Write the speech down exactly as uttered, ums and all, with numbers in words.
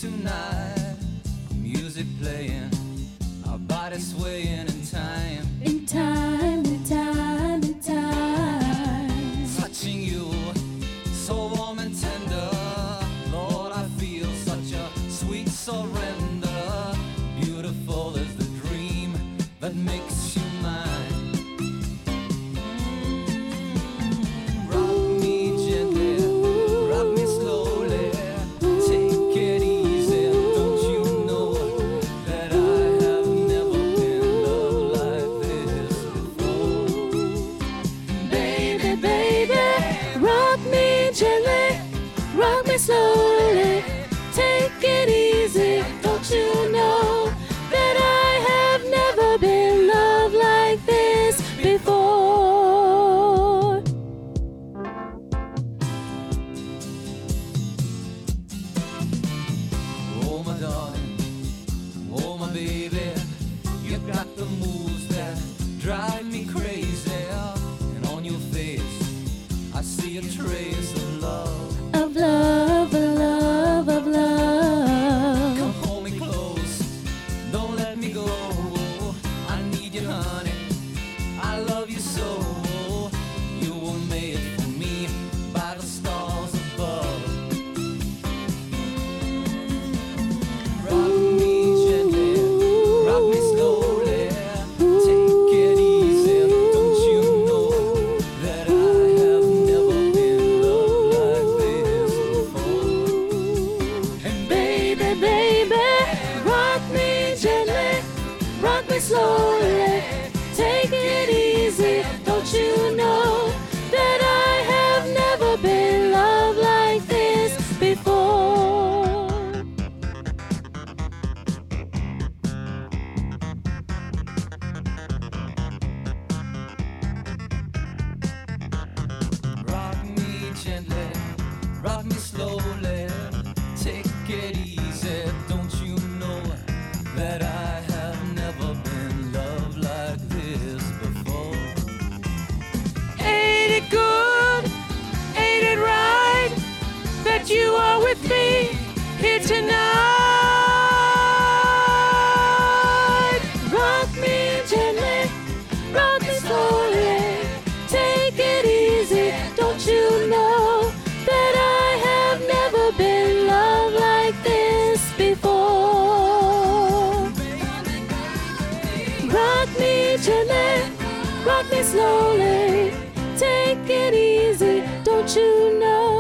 tonight. Music playing, our bodies swaying in time. In time, in time, in time. Touching you, so warm and tender. Lord, I feel such a sweet surrender. Beautiful is the dream that makes you mine. Rock me slowly, take it easy. Don't you know that I have never been loved like this before? Oh my darling, oh my baby, you got the moves that drive me crazy. And on your face, I see a trace of love. Of love, of love, of love. Come hold me close, don't let me go. I need you, honey, I love you so. You were made for me by the stars above. Rock me gently, rock me slowly, take it easy. Don't you know that I have never been loved like this before? And Baby, baby, rock me gently, rock me slowly, take it easy. Don't you know that I have never been loved like this before? rock me gently, rock me slowly, take it easy. Don't you know that I have never been loved like this before? Ain't it good? Ain't it right that you are with me here tonight? Rock me gently, rock me slowly, take it easy. Don't you know that I have never been loved like this before? Rock me gently, rock me slowly, take it easy. Don't you know